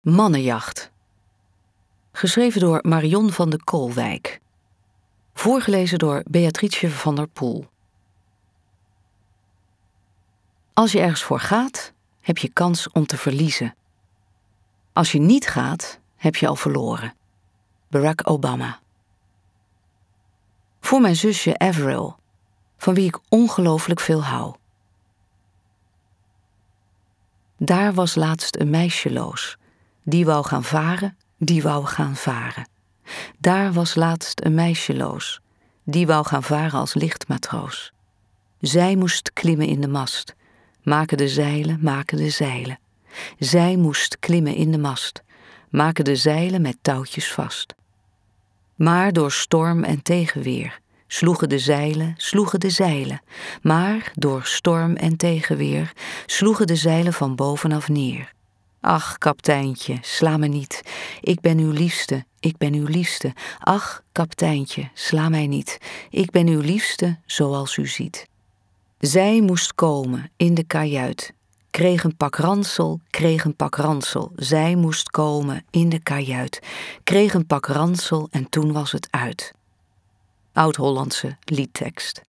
Mannenjacht. Geschreven door Marion van de Koolwijk. Voorgelezen door Beatrice van der Poel. Als je ergens voor gaat, heb je kans om te verliezen. Als je niet gaat, heb je al verloren. Barack Obama. Voor mijn zusje Avril, van wie ik ongelooflijk veel hou. Daar was laatst een meisje loos, die wou gaan varen, die wou gaan varen. Daar was laatst een meisje loos, die wou gaan varen als lichtmatroos. Zij moest klimmen in de mast, maken de zeilen, maken de zeilen. Zij moest klimmen in de mast, maken de zeilen met touwtjes vast. Maar door storm en tegenweer sloegen de zeilen. Maar door storm en tegenweer sloegen de zeilen van bovenaf neer. Ach, kapteintje, sla me niet. Ik ben uw liefste, ik ben uw liefste. Ach, kapteintje, sla mij niet. Ik ben uw liefste, zoals u ziet. Zij moest komen in de kajuit. Kreeg een pak ransel, kreeg een pak ransel. Zij moest komen in de kajuit. Kreeg een pak ransel en toen was het uit. Oud-Hollandse liedtekst.